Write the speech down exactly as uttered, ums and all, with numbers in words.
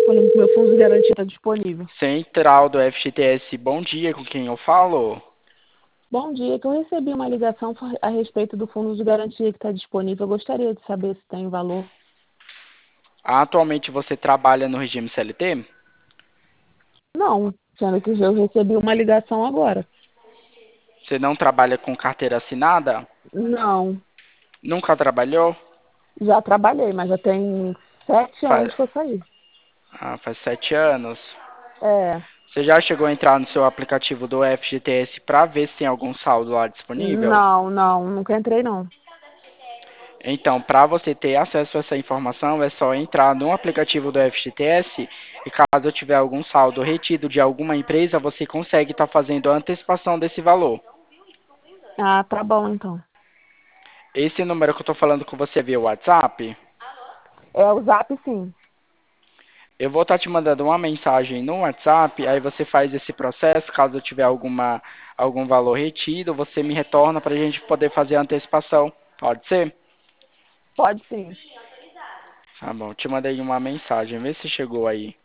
Falando que meu fundo de garantia está disponível. Central do F G T S, bom dia, com quem eu falo? Bom dia, que eu recebi uma ligação fa- a respeito do fundo de garantia que está disponível. Eu gostaria de saber se tem valor. Atualmente você trabalha no regime C L T? Não, sendo que eu recebi uma ligação agora. Você não trabalha com carteira assinada? Não, Nunca trabalhou? já trabalhei, mas já tem sete Faz, anos que eu saí. ah, faz sete anos. É, Você já chegou a entrar no seu aplicativo do F G T S para ver se tem algum saldo lá disponível? não, não, nunca entrei não. Então, para você ter acesso a essa informação, é só entrar no aplicativo do F G T S e caso tiver algum saldo retido de alguma empresa, você consegue estar fazendo a antecipação desse valor. Ah, tá bom então. Esse número que eu estou falando com você via WhatsApp, É o Zap sim. eu vou estar te mandando uma mensagem no WhatsApp, aí você faz esse processo, caso tiver alguma, algum valor retido, você me retorna para a gente poder fazer a antecipação. Pode ser? Pode sim. Tá bom, te mandei uma mensagem, vê se chegou aí.